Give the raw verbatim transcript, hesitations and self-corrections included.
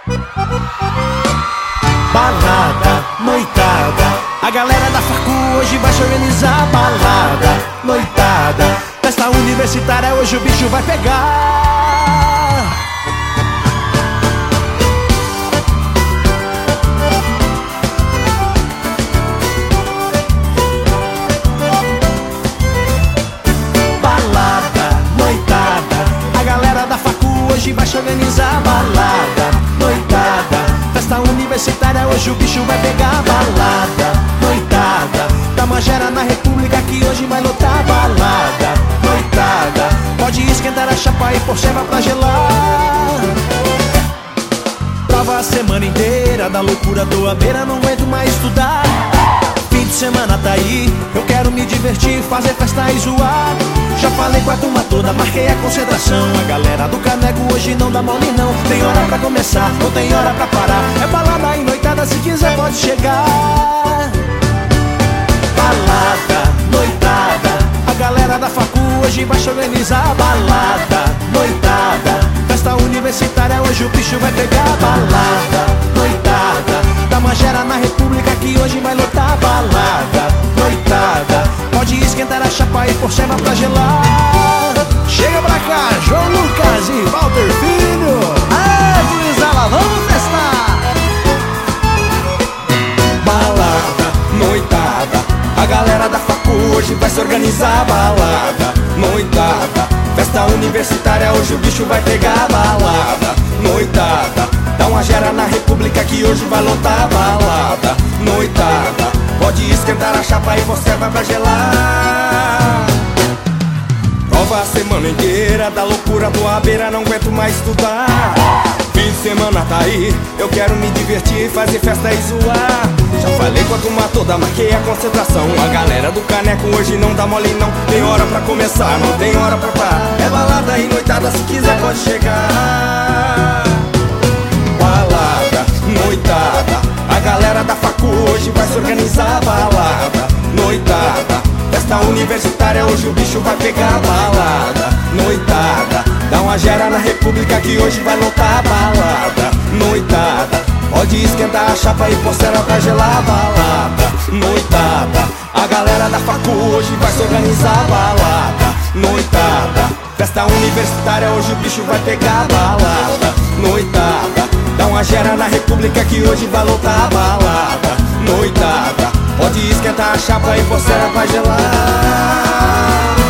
Balada, noitada, a galera da facu hoje vai se organizar. Balada, noitada, festa universitária, hoje o bicho vai pegar. Balada, noitada, a galera da facu hoje vai se organizar. Balada, noitada, festa universitária, hoje o bicho vai pegar. Balada, noitada, dá uma gera na República que hoje vai lotar. Balada, noitada, pode esquentar a chapa e pôr ceva pra gelar. Prova a semana inteira, da loucura tô à beira, não aguento mais estudar. Fim de semana tá aí, eu quero me divertir, fazer festa e zoar. Já falei com a turma toda, marquei a concentração. A galera do caneco hoje não dá mole não. Tem hora pra começar, não tem hora pra parar. É balada e noitada, se quiser pode chegar. Balada, noitada, a galera da facu hoje vai se organizar. Balada, noitada, festa universitária, hoje o bicho vai pegar. Balada, noitada, dá uma gera na República que hoje vai lotar. Balada, noitada, pode esquentar a chapa e pôr ceva pra gelar. Chega pra cá, João Lucas e Walter Filho. Ah, gurizada, vamos festar! Balada, noitada, a galera da facu hoje vai se organizar. Balada, noitada, festa universitária, hoje o bicho vai pegar. Balada, noitada, dá uma gera na República que hoje vai lotar. Balada, noitada, pode esquentar a chapa e você vai pra gelar. Prova a semana inteira, da loucura tô à beira, não aguento mais estudar. Fim de semana tá aí, eu quero me divertir, fazer festa e zoar. Já falei com a turma toda, marquei a concentração. A galera do caneco hoje não dá mole não. Tem hora pra começar, não tem hora pra parar. É balada e noitada, se quiser pode chegar. Balada, noitada, a galera da facu hoje vai se organizar. Balada, noitada, festa universitária, hoje o bicho vai pegar. Balada, noitada, dá uma gera na República que hoje vai lotar. Balada, noitada, pode esquentar a chapa e pôr ceva pra gelar. Balada, noitada, a galera da facu hoje vai se organizar. Balada, noitada, festa universitária, hoje o bicho vai pegar. Balada, noitada, dá uma gera na República que hoje vai lotar. Balada, noitada, pode esquentar a chapa e pôr ceva pra gelar.